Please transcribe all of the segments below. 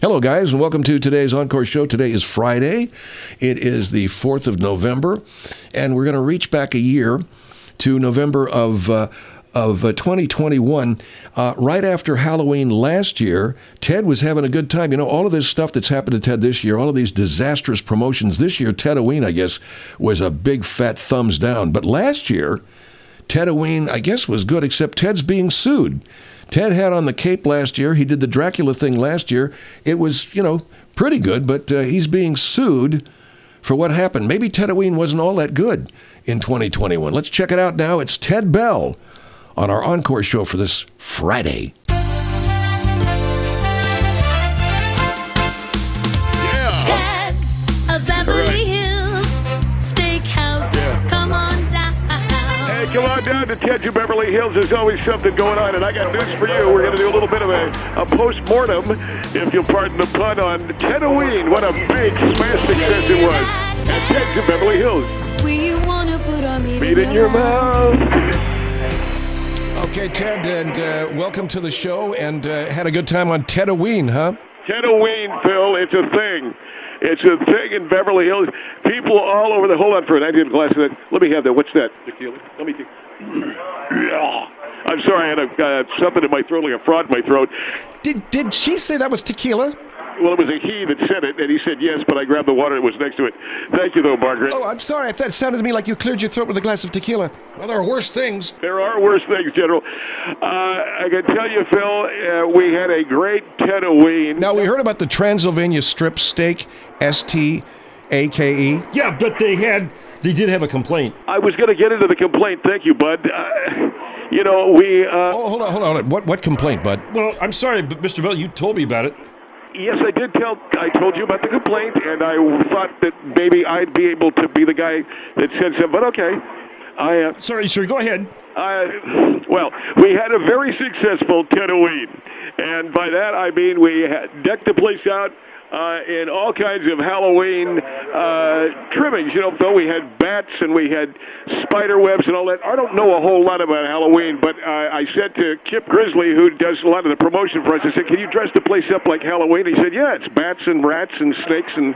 Hello, guys, and welcome to today's Encore Show. Today is Friday. It is the 4th of November, and we're going to reach back a year to November of 2021. Right after Halloween last year, Ted was having a good time. You know, all of this stuff that's happened to Ted this year, all of these disastrous promotions this year, Tedoween, I guess, was a big fat thumbs down. But last year, Tedoween, I guess, was good, except Ted's being sued. Ted had on the cape last year. He did the Dracula thing last year. It was, pretty good, but he's being sued for what happened. Maybe Tedoween wasn't all that good in 2021. Let's check it out now. It's Ted Bell on our Encore Show for this Friday. Ted's of Beverly Hills Steakhouse. Yeah. Come on down. Hey, come on down to Ted's of Beverly Hills. There's always something going on, and I got news for you. We're going to do a little bit of a post-mortem, if you'll pardon the pun, on Tedoween. What a big smash success it was at Ted's of Beverly Hills. We want to put our meat in your mouth. Okay, Ted, and welcome to the show, and had a good time on Tedoween, huh? Tedoween, Phil, it's a thing. It's a thing in Beverly Hills. People all over the... Hold on for a minute. I need a glass of that. Let me have that. What's that? Tequila? Let me take... I'm sorry. I had something in my throat, like a frog in my throat. Did she say that was tequila? Well, it was a he that said it, and he said yes, but I grabbed the water that was next to it. Thank you, though, Margaret. Oh, I'm sorry. I thought it sounded to me like you cleared your throat with a glass of tequila. Well, there are worse things. There are worse things, General. I can tell you, Phil, we had a great Tedoween. Now, we heard about the Transylvania strip steak, STAKE. Yeah, but they did have a complaint. I was going to get into the complaint. Thank you, Bud. Hold on. What complaint, Bud? Well, I'm sorry, but Mr. Bell, you told me about it. Yes, I did I told you about the complaint, and I thought that maybe I'd be able to be the guy that said something, but okay. Sorry, sir, go ahead. Well, we had a very successful Tedoween, and by that I mean we decked the place out in all kinds of Halloween trimmings. Phil, we had bats and we had spider webs and all that. I don't know a whole lot about Halloween, but I said to Kip Grizzly, who does a lot of the promotion for us, I said, can you dress the place up like Halloween? He said, yeah, it's bats and rats and snakes and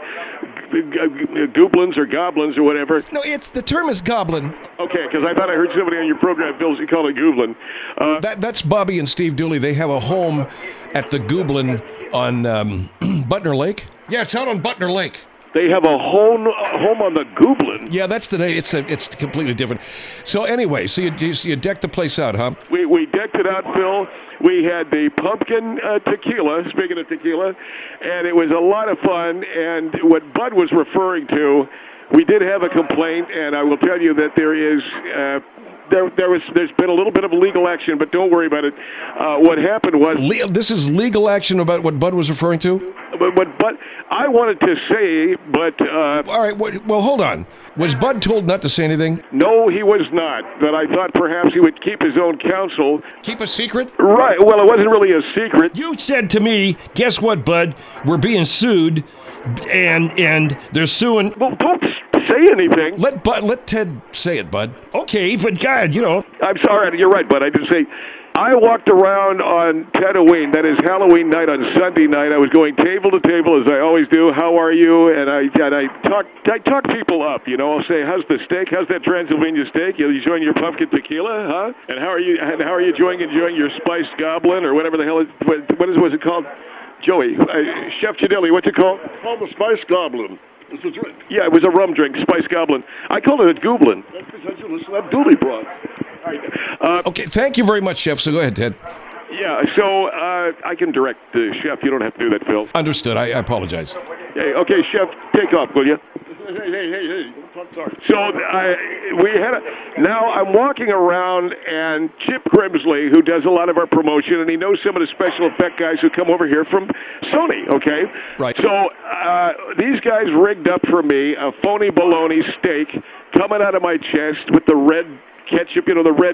goblins or goblins or whatever. No, the term is goblin. Okay, because I thought I heard somebody on your program, Phil, call it goblin. That's Bobby and Steve Dooley. They have a home at the Goblin on Butner Lake. Yeah, it's out on Butner Lake. They have a home on the Goblin. Yeah, that's the name. It's completely different. So anyway, so you decked the place out, huh? We decked it out, Phil. We had the pumpkin tequila, speaking of tequila, and it was a lot of fun. And what Bud was referring to, we did have a complaint, and I will tell you that there is... There's been a little bit of legal action, but don't worry about it. What happened was... This is legal action about what Bud was referring to? But I wanted to say, but... All right, well, hold on. Was Bud told not to say anything? No, he was not. But I thought perhaps he would keep his own counsel. Keep a secret? Right. Well, it wasn't really a secret. You said to me, guess what, Bud? We're being sued, and they're suing... Well, don't say anything. Let Ted say it, Bud. Okay, but God, I'm sorry, you're right, Bud. I did say... I walked around on Tedoween, that is Halloween night on Sunday night. I was going table to table, as I always do. How are you? And I talk people up, I'll say, how's the steak? How's that Transylvania steak? You enjoying your pumpkin tequila, huh? And how are you enjoying your spiced goblin, or whatever the hell was it called? Joey, Chef Chidilli, what's it called? It's called the Spice Goblin. It's a drink. Yeah, it was a rum drink, Spice Goblin. I called it a Goblin. That's because you listen to that Dooley broad. Okay, thank you very much, Chef. So go ahead, Ted. Yeah, so I can direct the chef. You don't have to do that, Phil. Understood. I apologize. Hey, okay, Chef, take off, will you? Hey. Sorry. So now I'm walking around, and Chip Grimsley, who does a lot of our promotion, and he knows some of the special effect guys who come over here from Sony, okay? Right. So these guys rigged up for me a phony bologna steak coming out of my chest with the red ketchup, the red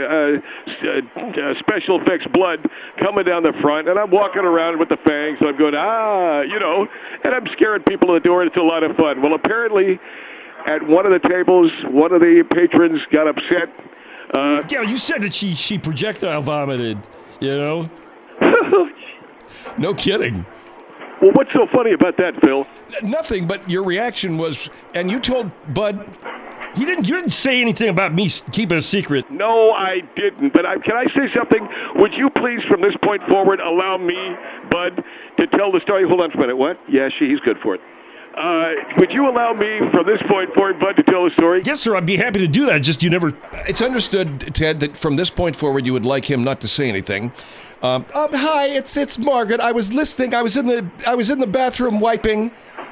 special effects blood coming down the front, and I'm walking around with the fangs, and I'm going, and I'm scaring people at the door, and it's a lot of fun. Well, apparently, at one of the tables, one of the patrons got upset. Yeah, you said that she projectile vomited, No kidding. Well, what's so funny about that, Phil? Nothing, but your reaction was, and you told Bud. You didn't say anything about me keeping a secret. No, I didn't. But can I say something? Would you please, from this point forward, allow me, Bud, to tell the story? Hold on a minute. What? Yeah, he's good for it. Would you allow me, from this point forward, Bud, to tell the story? Yes, sir. I'd be happy to do that. Just you never. It's understood, Ted, that from this point forward, you would like him not to say anything. Hi, it's Margaret. I was listening. I was in the bathroom wiping.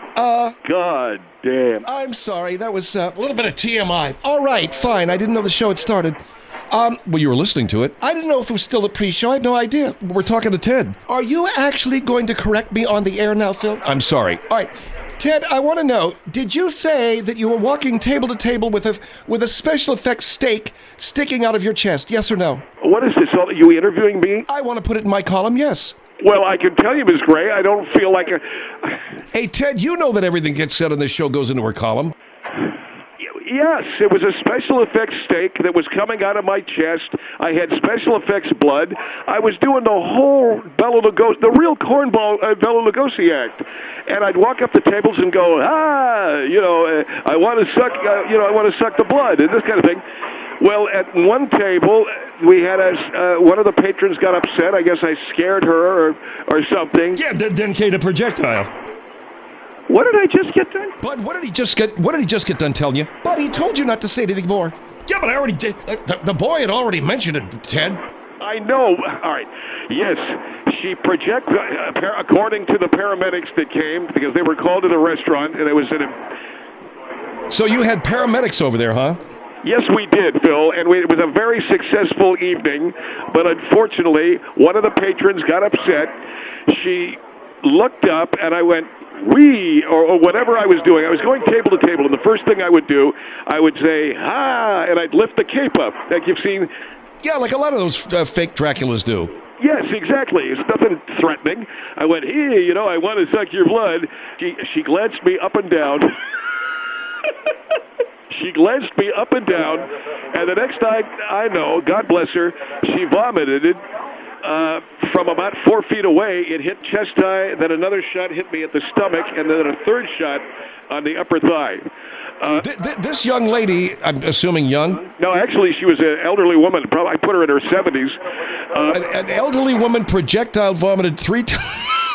God damn. I'm sorry. That was a little bit of TMI. All right, fine. I didn't know the show had started. Well, you were listening to it. I didn't know if it was still a pre-show. I had no idea. We're talking to Ted. Are you actually going to correct me on the air now, Phil? I'm sorry. All right. Ted, I want to know, did you say that you were walking table to table with a special effects stake sticking out of your chest? Yes or no? What is this? Are you interviewing me? I want to put it in my column, yes. Well, I can tell you, Ms. Gray, I don't feel like a... Hey, Ted, you know that everything gets said on this show goes into her column. Yes, it was a special effects stake that was coming out of my chest. I had special effects blood. I was doing the whole Bela Lugosi, the real cornball Bela Lugosi act. And I'd walk up the tables and go, I want to suck, I want to suck the blood and this kind of thing. Well, at one table, we had one of the patrons got upset. I guess I scared her or something. Yeah, then came a projectile. What did I just get done? Bud, what did he just get done telling you? Bud, he told you not to say anything more. Yeah, but I already did. The boy had already mentioned it, Ted. I know. All right. Yes, she projected, according to the paramedics that came, because they were called to the restaurant, and it was So you had paramedics over there, huh? Yes, we did, Phil, and it was a very successful evening, but unfortunately, one of the patrons got upset. She looked up, and I went, or whatever I was doing. I was going table to table, and the first thing I would do, I would say, and I'd lift the cape up, like you've seen. Yeah, like a lot of those fake Draculas do. Yes, exactly. It's nothing threatening. I went, I want to suck your blood. She glanced me up and down. She glanced me up and down, and the next time I know, God bless her, she vomited it from about 4 feet away. It hit chest high, then another shot hit me at the stomach, and then a third shot on the upper thigh. This young lady, I'm assuming young? No, actually, she was an elderly woman. Probably I put her in her 70s. An elderly woman projectile vomited 3 times.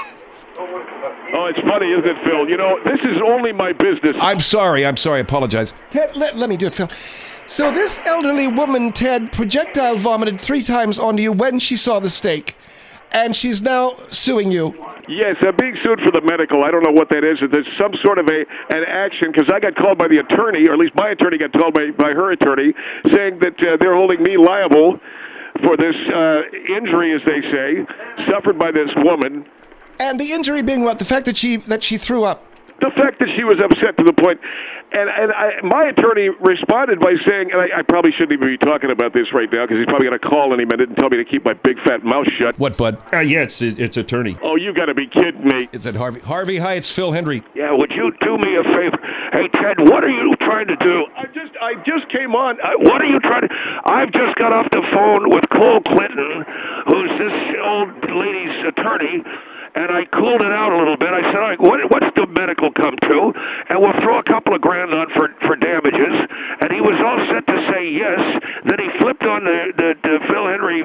Oh, it's funny, isn't it, Phil? This is only my business. I'm sorry. I apologize. Ted, let me do it, Phil. So this elderly woman, Ted, projectile vomited 3 times onto you when she saw the steak. And she's now suing you. Yes, I'm being sued for the medical. I don't know what that is. There's some sort of an action, because I got called by the attorney, or at least my attorney got called by her attorney, saying that they're holding me liable for this injury, as they say, suffered by this woman. And the injury being what? The fact that she threw up. The fact that she was upset to the point, and my attorney responded by saying, and I probably shouldn't even be talking about this right now because he's probably going to call any minute and tell me to keep my big fat mouth shut. What, Bud? Yeah, it's attorney. Oh, you got to be kidding me. Is it Harvey? Harvey, hi, it's Phil Hendry. Yeah, would you do me a favor? Hey, Ted, what are you trying to do? I just came on. What are you trying to... I've just got off the phone with Cole Clinton, who's this old lady's attorney, and I cooled it out a little bit. I said, all right, what's the medical come to? And we'll throw a couple of grand on for damages. And he was all set to say yes. Then he flipped on the Phil Hendry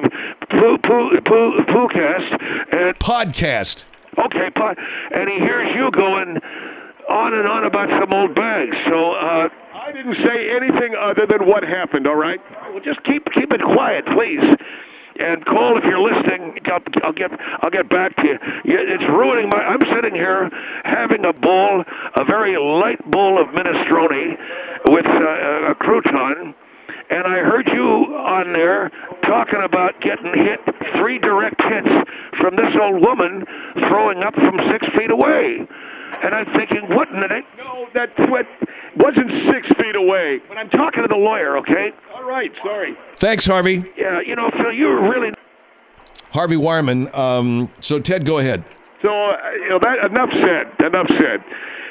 Poocast. And podcast. Okay, and he hears you going on and on about some old bags. So I didn't say anything other than what happened, all right? Well, just keep it quiet, please. And Cole, if you're listening, I'll get back to you. It's ruining I'm sitting here having a very light bowl of minestrone with a crouton, and I heard you on there talking about getting hit 3 direct hits from this old woman throwing up from 6 feet away. And I'm thinking, what in the name? No, that wasn't 6 feet away. But I'm talking to the lawyer, okay? All right, sorry. Thanks, Harvey. Yeah, Phil, you were really... Harvey Wireman. So, Ted, go ahead. So, that enough said.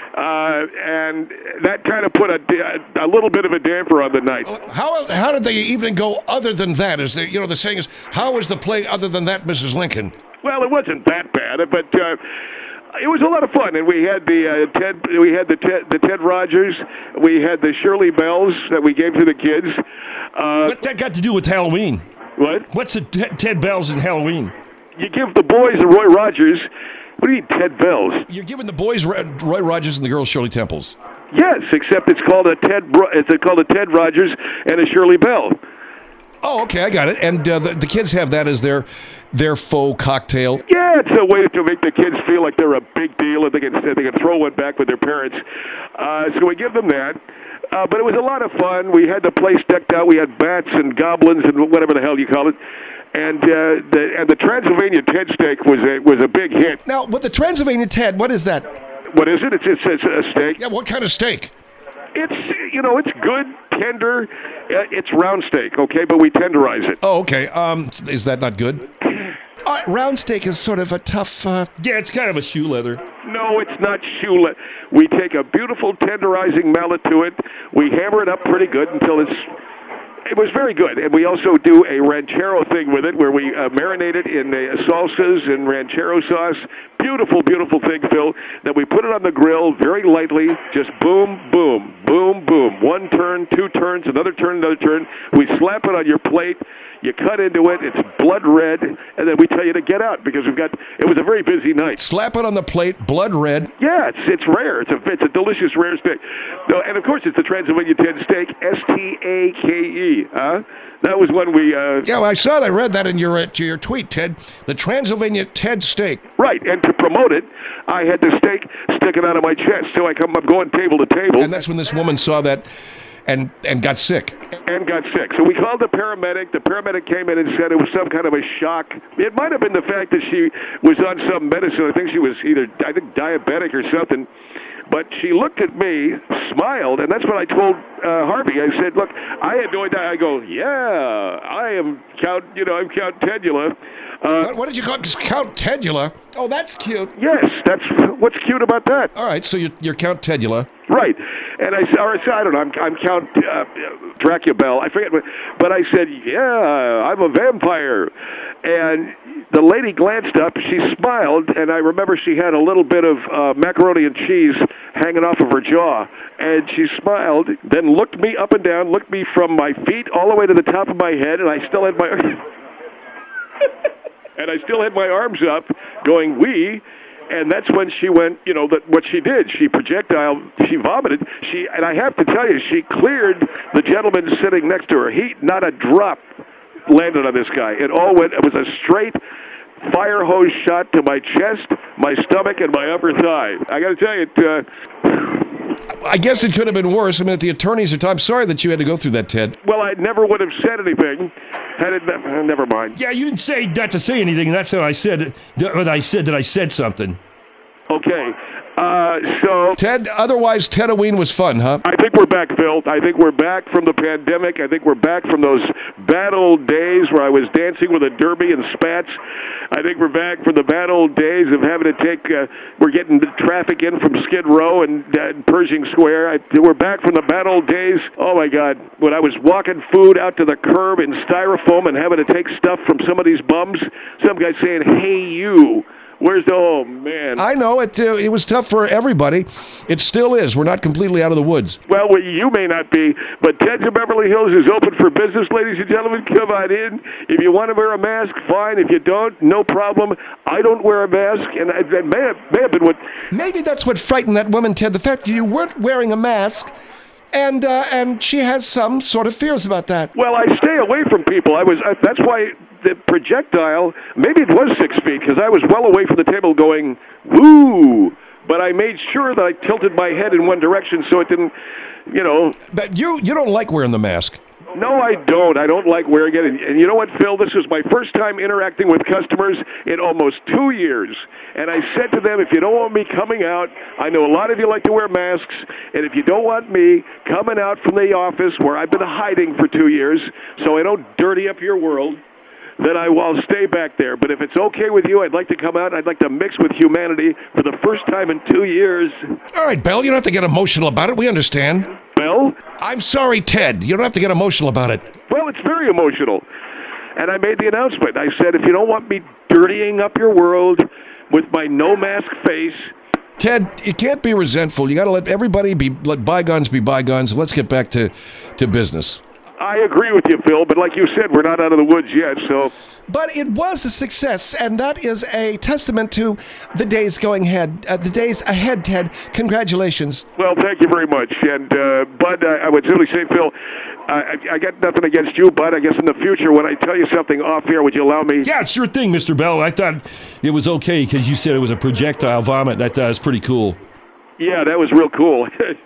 And that kind of put a little bit of a damper on the night. How did they even go other than that? Is there, the saying is, how was the play other than that, Mrs. Lincoln? Well, it wasn't that bad, but It was a lot of fun, and we had the Ted Rogers, we had the Shirley Bells that we gave to the kids. What that got to do with Halloween? What? What's the Ted Bells and Halloween? You give the boys the Roy Rogers. What do you mean Ted Bells? You're giving the boys Roy Rogers and the girls Shirley Temples. Yes, except it's called a Ted Rogers and a Shirley Bell. Oh, okay, I got it. And the kids have that as their faux cocktail. Yeah, it's a way to make the kids feel like they're a big deal and they can throw one back with their parents. So we give them that. But it was a lot of fun. We had the place decked out. We had bats and goblins and whatever the hell you call it. And the Transylvania Ted steak was a big hit. Now, with the Transylvania Ted, what is that? What is it? It's a steak. Yeah, what kind of steak? It's good, tender. It's round steak, okay, but we tenderize it. Oh, okay. Is that not good? Round steak is sort of a tough. Yeah, it's kind of a shoe leather. No, it's not shoe. We take a beautiful tenderizing mallet to it. We hammer it up pretty good until it was very good. And we also do a ranchero thing with it where we marinate it in salsas and ranchero sauce. Beautiful, beautiful thing, Phil. Then we put it on the grill very lightly. Just boom, boom, boom, boom. One turn, two turns, another turn, another turn. We slap it on your plate. You cut into it. It's blood red. And then we tell you to get out because it was a very busy night. Slap it on the plate, blood red. Yeah, it's rare. It's a delicious, rare steak. No, and, of course, it's the Transylvania Ted steak, Stake. Huh? That was when we... Yeah, well, I saw it. I read that in your tweet, Ted. The Transylvania Ted steak. Right, and to promote it, I had the steak sticking out of my chest. So I come up going table to table. And that's when this woman saw that and got sick. And got sick. So we called the paramedic. The paramedic came in and said it was some kind of a shock. It might have been the fact that she was on some medicine. I think she was diabetic or something. But she looked at me, smiled, and that's when I told Harvey. I said, "Look, I had no idea." I go, "Yeah, I am Count. I'm Count Tedula." What did you call it? Just Count Tedula? Oh, that's cute. Yes, that's what's cute about that. All right, so you're Count Tedula. Right, and I don't know. I'm Count Dracula. I forget, but I said, "Yeah, I'm a vampire," and the lady glanced up. She smiled, and I remember she had a little bit of macaroni and cheese hanging off of her jaw, and she smiled, then looked me up and down, looked me from my feet all the way to the top of my head, and I still had my arms up, going wee. And that's when she went, what she did. She vomited. And I have to tell you, she cleared the gentleman sitting next to her. Not a drop landed on this guy. It was a straight fire hose shot to my chest, my stomach, and my upper thigh. I got to tell you, I guess it could have been worse. I mean, at the attorney's I'm sorry that you had to go through that, Ted. Well, I never would have said anything had it never mind. Yeah, you didn't say not to say anything, and that's what I said. I said something. Okay. So... Ted, otherwise, Tedoween was fun, huh? I think we're back, Phil. I think we're back from the pandemic. I think we're back from those bad old days where I was dancing with a derby and spats. I think we're back from the bad old days of having to we're getting the traffic in from Skid Row and Pershing Square. We're back from the bad old days. Oh, my God. When I was walking food out to the curb in styrofoam and having to take stuff from somebody's bums, some guy saying, "Hey, you." Oh, man. I know. It was tough for everybody. It still is. We're not completely out of the woods. Well, you may not be, but Ted's of Beverly Hills is open for business, ladies and gentlemen. Come on in. If you want to wear a mask, fine. If you don't, no problem. I don't wear a mask, and that may have been what... Maybe that's what frightened that woman, Ted, the fact that you weren't wearing a mask, and she has some sort of fears about that. Well, I stay away from people. That's why... The projectile, maybe it was 6 feet, because I was well away from the table going, woo! But I made sure that I tilted my head in one direction so it didn't, But you don't like wearing the mask. No, I don't. I don't like wearing it. And you know what, Phil? This was my first time interacting with customers in almost 2 years. And I said to them, if you don't want me coming out, I know a lot of you like to wear masks, and if you don't want me coming out from the office where I've been hiding for 2 years so I don't dirty up your world, then I'll stay back there. But if it's okay with you, I'd like to come out. I'd like to mix with humanity for the first time in 2 years. All right, Bell, you don't have to get emotional about it. We understand. Bell? I'm sorry, Ted. You don't have to get emotional about it. Well, it's very emotional. And I made the announcement. I said, if you don't want me dirtying up your world, with my no mask face. Ted, you can't be resentful. You got to let bygones be bygones. Let's get back to business. I agree with you, Phil, but like you said, we're not out of the woods yet, so... But it was a success, and that is a testament to the days ahead, Ted. Congratulations. Well, thank you very much. And, Bud, I would simply say, Phil, I got nothing against you, Bud. I guess in the future, when I tell you something off here, would you allow me? Yeah, sure thing, Mr. Bell. I thought it was okay because you said it was a projectile vomit. I thought it was pretty cool. Yeah, that was real cool.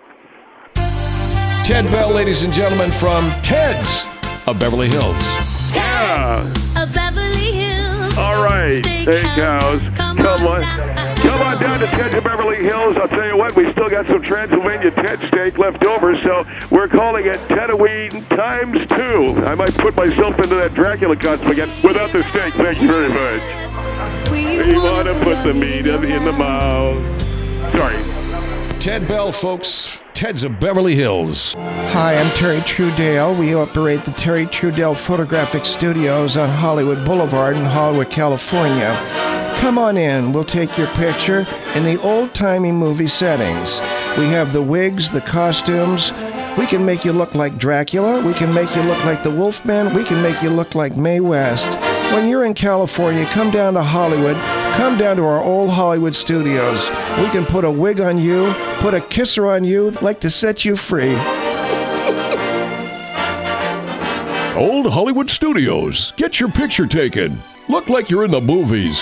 Ted Bell, ladies and gentlemen, from Ted's of Beverly Hills. Yeah. A Beverly Hills. All right, Steakhouse. Come on down to Ted's of Beverly Hills. I'll tell you what, we still got some Transylvania Ted steak left over, so we're calling it Tedoween times 2. I might put myself into that Dracula costume again without the steak. Thank you very much. We want to put the meat in the mouth. Sorry. Ted Bell, folks. Ted's of Beverly Hills. Hi, I'm Terry Trudale. We operate the Terry Trudale Photographic Studios on Hollywood Boulevard in Hollywood, California. Come on in. We'll take your picture in the old-timey movie settings. We have the wigs, the costumes. We can make you look like Dracula. We can make you look like the Wolfman. We can make you look like Mae West. When you're in California, come down to Hollywood. Come down to our old Hollywood studios. We can put a wig on you, put a kisser on you, like to set you free. Old Hollywood Studios. Get your picture taken. Look like you're in the movies.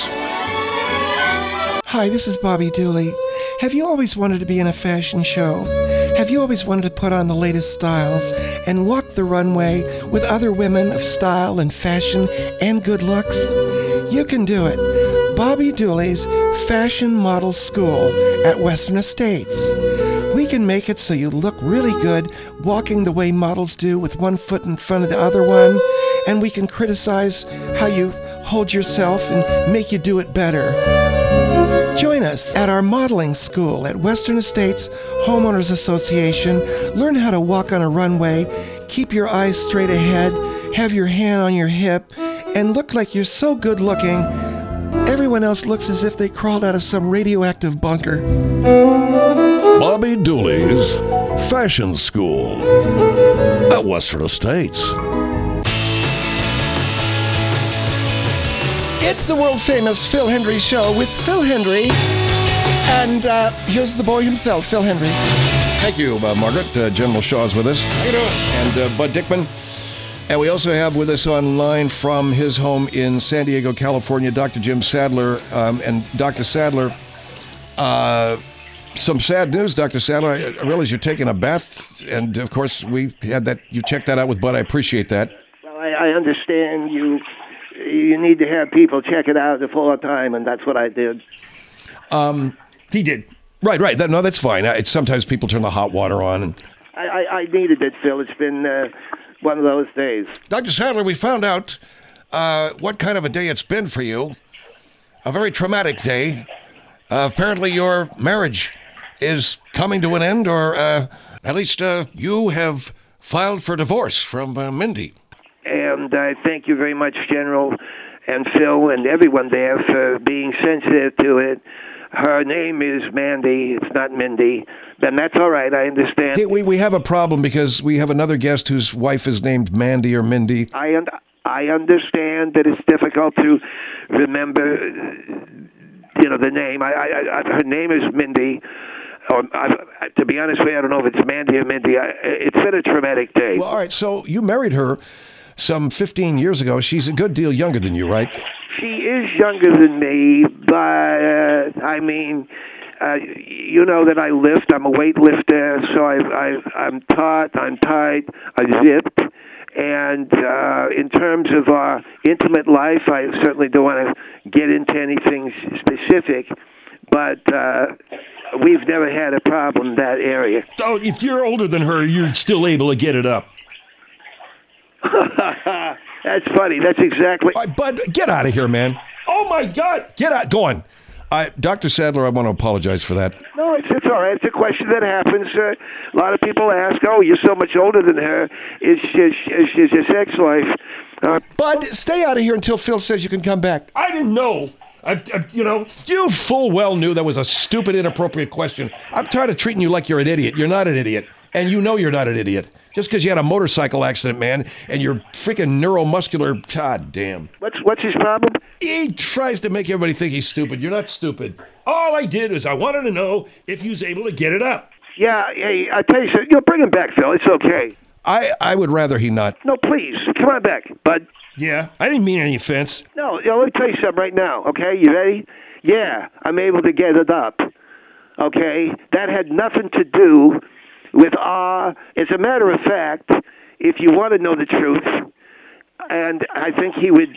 Hi, this is Bobby Dooley. Have you always wanted to be in a fashion show? Have you always wanted to put on the latest styles and walk the runway with other women of style and fashion and good looks? You can do it. Bobby Dooley's Fashion Model School at Western Estates. We can make it so you look really good walking the way models do with one foot in front of the other one, and we can criticize how you hold yourself and make you do it better. Join us at our modeling school at Western Estates Homeowners Association. Learn how to walk on a runway, keep your eyes straight ahead, have your hand on your hip, and look like you're so good looking, everyone else looks as if they crawled out of some radioactive bunker. Bobby Dooley's Fashion School at Western Estates. It's the world-famous Phil Hendrie Show with Phil Hendrie. And here's the boy himself, Phil Hendrie. Thank you, Margaret. General Shaw's with us. How you doing? And Bud Dickman. And we also have with us online from his home in San Diego, California, Dr. Jim Sadler. And Dr. Sadler, some sad news, Dr. Sadler. I realize you're taking a bath, and of course we had that. You checked that out with Bud. I appreciate that. Well, I understand you need to have people check it out all the time, and that's what I did. He did. Right. That's fine. Sometimes people turn the hot water on. And I needed it, Phil. It's been one of those days. Dr. Sadler, we found out what kind of a day it's been for you. A very traumatic day. Apparently your marriage is coming to an end, or at least you have filed for divorce from Mindy. And I thank you very much, General, and Phil, and everyone there for being sensitive to it. Her name is Mandy. It's not Mindy. Then that's all right. I understand. We have a problem because we have another guest whose wife is named Mandy or Mindy. I understand that it's difficult to remember, the name. Her name is Mindy. To be honest with you, I don't know if it's Mandy or Mindy. It's been a traumatic day. Well, all right. So you married her some 15 years ago. She's a good deal younger than you, right? She is younger than me, but you know that I lift. I'm a weightlifter, so I'm taut, I'm tight, I zipped. And in terms of our intimate life, I certainly don't want to get into anything specific, but we've never had a problem in that area. So if you're older than her, you're still able to get it up. That's funny. That's exactly... Bud, get out of here, man. Oh, my God. Get out. Go on. Dr. Sadler, I want to apologize for that. No, it's all right. It's a question that happens. A lot of people ask, oh, you're so much older than her. Is your sex life... Bud, stay out of here until Phil says you can come back. I didn't know You full well knew that was a stupid, inappropriate question. I'm tired of treating you like you're an idiot. You're not an idiot. And you know you're not an idiot. Just because you had a motorcycle accident, man, and you're freaking neuromuscular, god damn. What's his problem? He tries to make everybody think he's stupid. You're not stupid. All I did is I wanted to know if he was able to get it up. Yeah, hey, I tell you something. Bring him back, Phil. It's okay. I would rather he not. No, please, come on back, bud. Yeah, I didn't mean any offense. No, let me tell you something right now, okay? You ready? Yeah, I'm able to get it up, okay? That had nothing to do with as a matter of fact, if you want to know the truth, and I think he would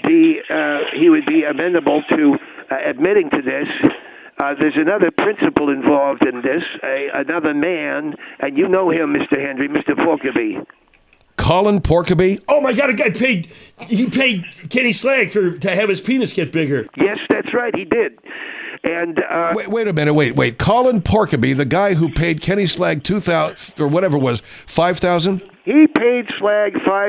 be amenable to admitting to this. There's another principal involved in this, another man, and you know him, Mr. Henry, Mr. Porkaby. Colin Porkaby? Oh my God! He paid Kenny Slag to have his penis get bigger. Yes, that's right. He did. And wait a minute. Wait. Colin Porkaby, the guy who paid Kenny Slag $2,000 or whatever it was, $5,000. He paid Slag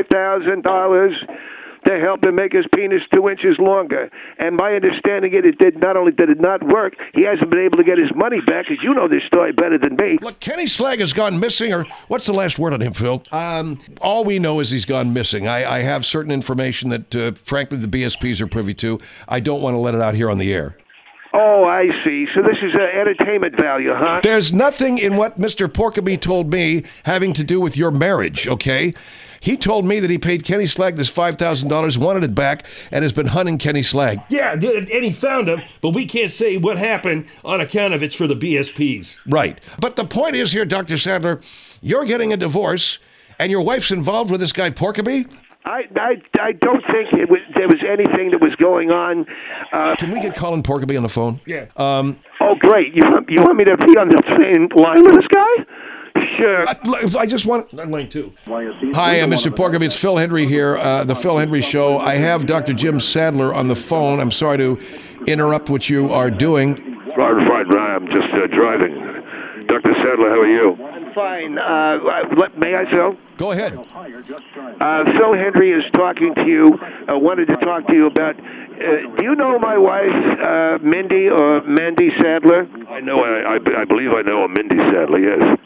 $5,000 to help him make his penis 2 inches longer. And my understanding it did not only did it not work, he hasn't been able to get his money back, because you know this story better than me. Look, Kenny Slag has gone missing, or what's the last word on him, Phil? All we know is he's gone missing. I have certain information that, frankly, the BSPs are privy to. I don't want to let it out here on the air. Oh, I see. So this is entertainment value, huh? There's nothing in what Mr. Porkaby told me having to do with your marriage, okay? He told me that he paid Kenny Slag this $5,000, wanted it back, and has been hunting Kenny Slag. Yeah, and he found him, but we can't say what happened on account of it's for the BSPs. Right. But the point is here, Dr. Sadler, you're getting a divorce, and your wife's involved with this guy Porkaby? I don't think there was anything that was going on. Can we get Colin Porkaby on the phone? Yeah. Oh, great. You want me to be on the same line with this guy? Sure. I just want... I'm line 2. Hi, Mr. Porkaby. It's Phil Hendry here, the Phil Hendry Show. I have Dr. Jim Sadler on the phone. I'm sorry to interrupt what you are doing. Fine. I'm just driving. Dr. Sadler, how are you? I'm fine. May I, Phil? Go ahead. Phil Hendry is talking to you. Wanted to talk to you about... do you know my wife, Mindy, or Mandy Sadler? I know. I believe I know a Mindy Sadler, yes.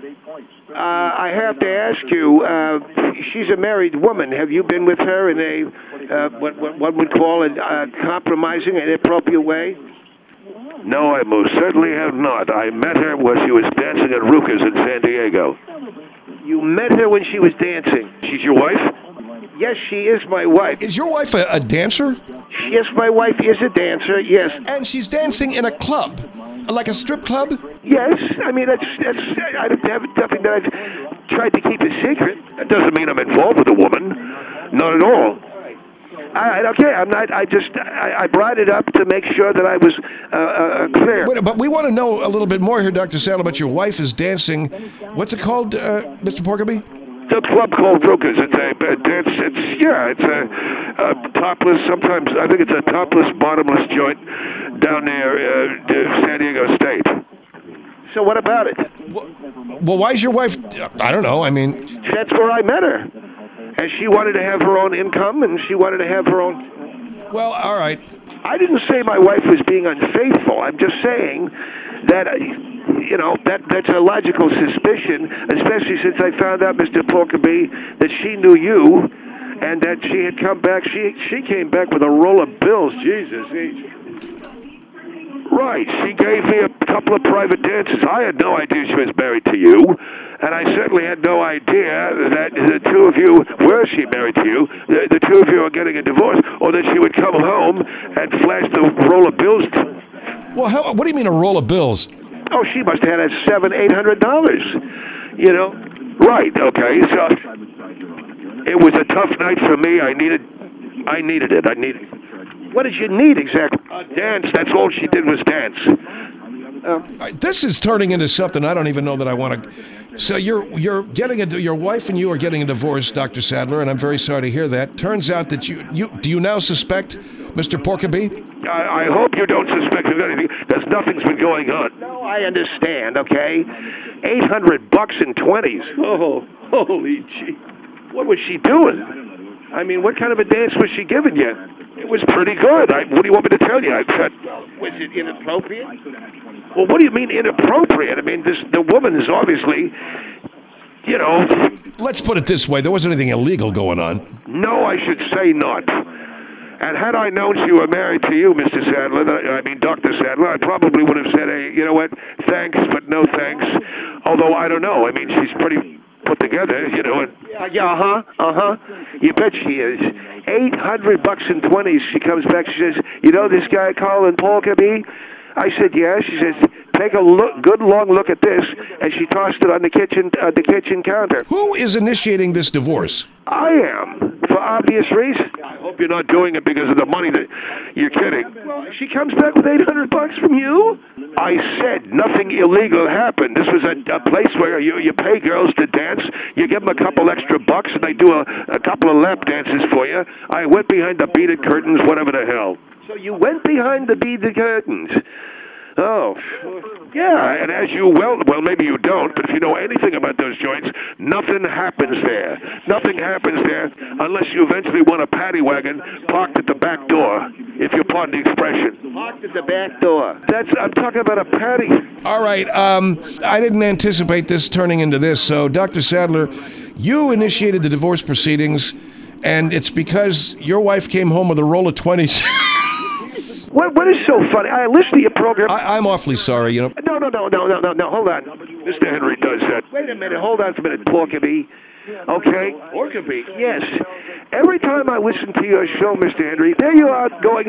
I have to ask you, she's a married woman. Have you been with her in a, what one would call a compromising and inappropriate way? No, I most certainly have not. I met her when she was dancing at Ruka's in San Diego. You met her when she was dancing? She's your wife? Yes, she is my wife. Is your wife a dancer? Yes, my wife is a dancer, yes. And she's dancing in a club? Like a strip club? Yes, I mean, that's I don't have nothing that I've tried to keep a secret. That doesn't mean I'm involved with a woman. Not at all. All right, okay, I'm not, I brought it up to make sure that I was clear. Wait, but we want to know a little bit more here, Dr. Sadler, about your wife is dancing. What's it called, Mr. Porkaby? It's a club called Ruka's. It's a dance. It's a topless. Sometimes I think it's a topless, bottomless joint down near San Diego State. So what about it? Well, why is your wife? I don't know. I mean, that's where I met her, and she wanted to have her own income, and she wanted to have her own. Well, all right. I didn't say my wife was being unfaithful. I'm just saying that. You know, that's a logical suspicion, especially since I found out, Mr. Porkaby, that she knew you, and that she had come back. She came back with a roll of bills. Jesus. Right. She gave me a couple of private dances. I had no idea she was married to you, and I certainly had no idea that the two of you, were she married to you, the two of you are getting a divorce, or that she would come home and flash the roll of bills. Well, what do you mean a roll of bills? Oh, she must have had $700-800. You know. Right. Okay. So it was a tough night for me. I needed it. What did you need exactly? Dance. That's all she did was dance. This is turning into something I don't even know that I want to. So you're getting your wife and you are getting a divorce, Dr. Sadler, and I'm very sorry to hear that. Turns out that you now suspect Mr. Porkaby? I hope you don't suspect of anything, because nothing's been going on. No, I understand. Okay, $800 in 20s. Oh, holy gee! What was she doing? I mean, what kind of a dance was she giving you? It was pretty good. What do you want me to tell you? Was it inappropriate? Well, what do you mean inappropriate? I mean, the woman is obviously, you know. Let's put it this way: there wasn't anything illegal going on. No, I should say not. And had I known she were married to you, Mr. Sadler, Dr. Sadler, I probably would have said, hey, you know what, thanks, but no thanks. Although, I don't know. I mean, she's pretty put together, you know. You bet she is. $800 in 20s. She comes back, she says, you know this guy, Colin Polkaby? I said, yeah. She says, take a good long look at this, and she tossed it on the kitchen counter. Who is initiating this divorce? I am, for obvious reasons. I hope you're not doing it because of the money that you're kidding. Well, she comes back with $800 from you? I said nothing illegal happened. This was a place where you pay girls to dance, you give them a couple extra bucks, and they do a couple of lap dances for you. I went behind the beaded curtains, whatever the hell. So you went behind the beaded curtains. Oh, yeah, and as you well, maybe you don't, but if you know anything about those joints, nothing happens there. Nothing happens there unless you eventually want a paddy wagon parked at the back door, if you pardon the expression. Parked at the back door. I'm talking about a paddy. All right, I didn't anticipate this turning into this, so Dr. Sadler, you initiated the divorce proceedings, and it's because your wife came home with a roll of 20s. What is so funny? I listen to your program. I'm awfully sorry, you know. No, hold on. Mr. Henry does that. Wait a minute, hold on for a minute, Porkaby. Okay? Porkaby? Yes. Every time I listen to your show, Mr. Henry, there you are going...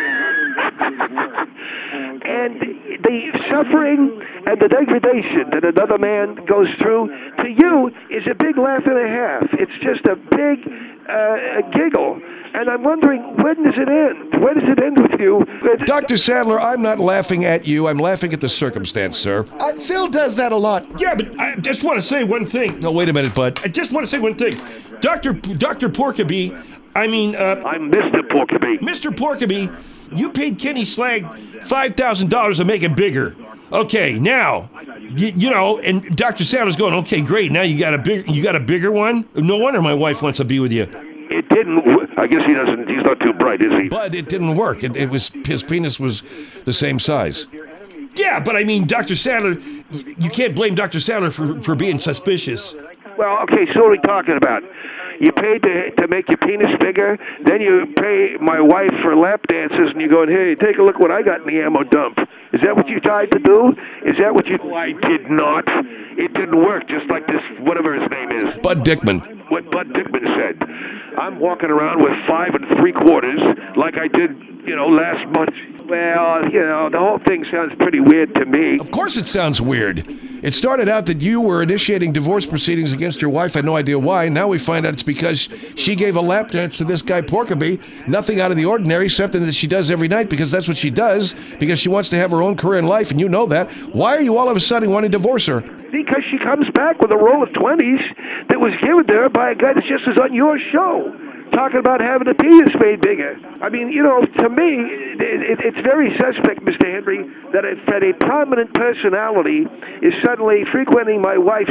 and the suffering and the degradation that another man goes through, to you, is a big laugh and a half. It's just a big giggle. And I'm wondering, when does it end? When does it end with you? Dr. Sadler, I'm not laughing at you. I'm laughing at the circumstance, sir. Phil does that a lot. Yeah, but I just want to say one thing. No, wait a minute, bud. I just want to say one thing. Dr. Porkaby, I'm Mr. Porkaby. Mr. Porkaby, you paid Kenny Slag $5,000 to make it bigger. Okay, now, you know, and Dr. Sadler's going, okay, great. Now you got a bigger one? No wonder my wife wants to be with you. It didn't. I guess he's not too bright, is he? But it didn't work. It was his penis was the same size. Yeah, but I mean, Dr. Sadler, you can't blame Dr. Sadler for being suspicious. Well, okay, so what are we talking about? You paid to make your penis bigger, then you pay my wife for lap dances, and you're going, hey, take a look what I got in the ammo dump. Is that what you tried to do? Is that what you... I did not. It didn't work, just like this, whatever his name is. Bud Dickman. What Bud Dickman said. I'm walking around with 5 3/4 like I did, last month. Well, the whole thing sounds pretty weird to me. Of course it sounds weird. It started out that you were initiating divorce proceedings against your wife. I had no idea why. Now we find out it's because she gave a lap dance to this guy Porkaby. Nothing out of the ordinary, something that she does every night because that's what she does, because she wants to have her own career in life, and you know that. Why are you all of a sudden wanting to divorce her? Because she comes back with a roll of 20s that was given to her by a guy that just was on your show, talking about having a penis made bigger. I mean, to me, it's very suspect, Mr. Henry, that a prominent personality is suddenly frequenting my wife's,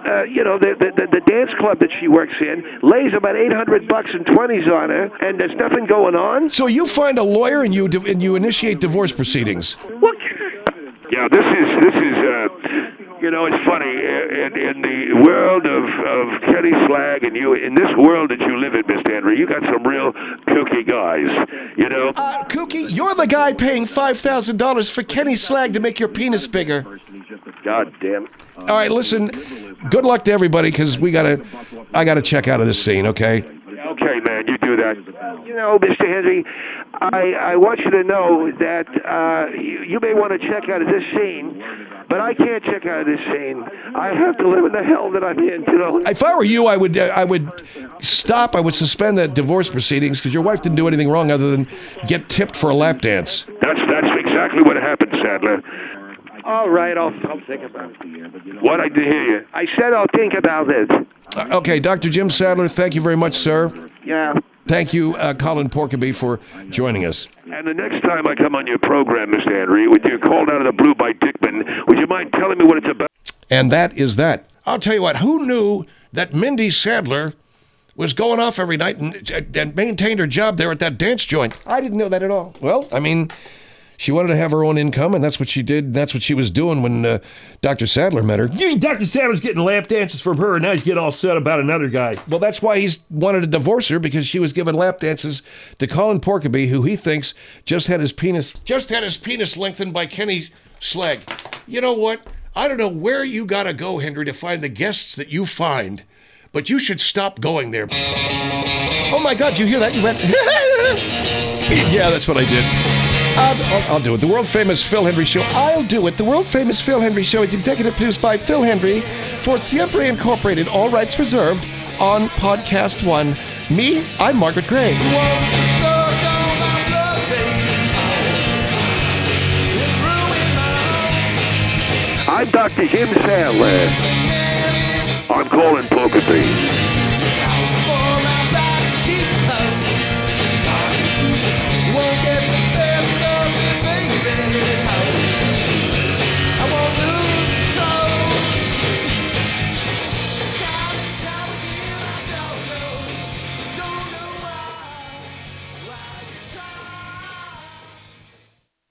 the dance club that she works in, lays about $800 in 20s on her, and there's nothing going on. So you find a lawyer and you initiate divorce proceedings. What? Yeah, this is. It's funny, in the world of Kenny Slag and you, in this world that you live in, Mr. Henry, you got some real kooky guys, Kooky, you're the guy paying $5,000 for Kenny Slag to make your penis bigger. God damn it. All right, listen, good luck to everybody, because I gotta check out of this scene, okay? Okay, man, you do that. Mr. Henry, I want you to know that you may want to check out of this scene, but I can't check out of this scene. I have to live in the hell that I'm in, If I were you, I would stop. I would suspend the divorce proceedings, because your wife didn't do anything wrong other than get tipped for a lap dance. That's exactly what happened, Sadler. All right, I'll think about it. What? I didn't hear you. I said I'll think about it. Okay, Dr. Jim Sadler, thank you very much, sir. Yeah. Thank you, Colin Porkaby, for joining us. And the next time I come on your program, Mr. Henry, with you called out of the blue by Dickman, would you mind telling me what it's about? And that is that. I'll tell you what, who knew that Mindy Sadler was going off every night and maintained her job there at that dance joint. I didn't know that at all. Well, I mean, she wanted to have her own income, and that's what she did. That's what she was doing when Dr. Sadler met her. You mean Dr. Sadler's getting lap dances from her, and now he's getting all set about another guy? Well, that's why he's wanted to divorce her, because she was giving lap dances to Colin Porkaby, who he thinks just had his penis lengthened by Kenny Slag. You know what? I don't know where you gotta go, Henry, to find the guests that you find, but you should stop going there. Oh my God, you hear that? You went, Yeah, that's what I did. I'll do it. The world famous Phil Hendry Show. I'll do it. The world famous Phil Hendry Show is executive produced by Phil Hendry for Siempre Incorporated. All rights reserved on Podcast One. Me, I'm Margaret Gray. I'm Dr. Jim Sandler. I'm Colin Porkaby.